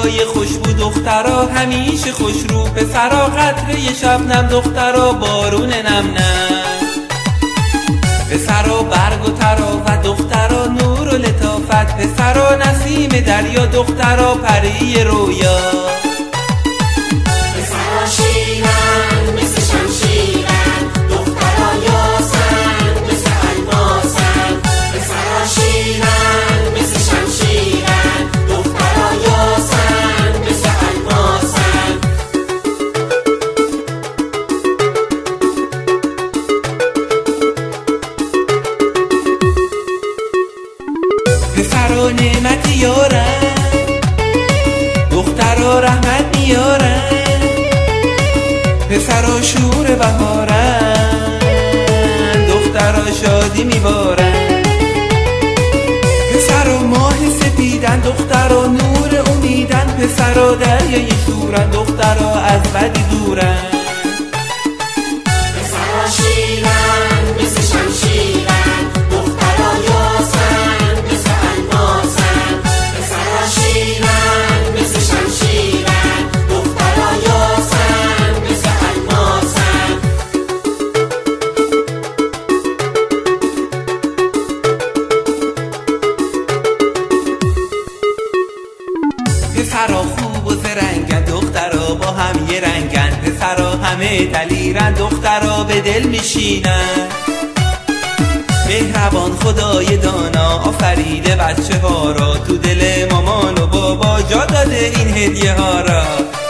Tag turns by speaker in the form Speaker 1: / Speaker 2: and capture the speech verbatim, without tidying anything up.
Speaker 1: دخترای خوشبو دخترا همیشه خوش رو، پسرا قطره شبنم دخترا بارون نم نم، پسرا برگ و ترا و دخترا نور و لطافت، پسرا نسیم دریا دخترا پری رویا،
Speaker 2: پسرا شیرن مثل شمشیرن دخترا یاسن مثل الماسن، پسرا شیرن مثل شمشیرن دخترا یاسن مثل الماسن.
Speaker 1: پسرا نعمت یارن دخترا رحمت میارن، پسرا شور بهارن دخترا شادی میبارن، پسرا ماه سپیدن دخترا نور امیدن، پسرا دریای شورن دخترا از بدی دورن،
Speaker 2: پسرا شیرن مثل شمشیرن دخترا یاسن مثل الماسن، پسرا شیرن مثل شمشیرن دخترا یاسن مثل الماسن.
Speaker 1: پسرا خوب و زرنگن دخترا با هم یه رنگن، پسرا همه دلیرن دخترا به دل میشینن، مهربان خدای دانا آفریده بچه ها را، تو دل مامان و بابا جا داده این هدیه ها را.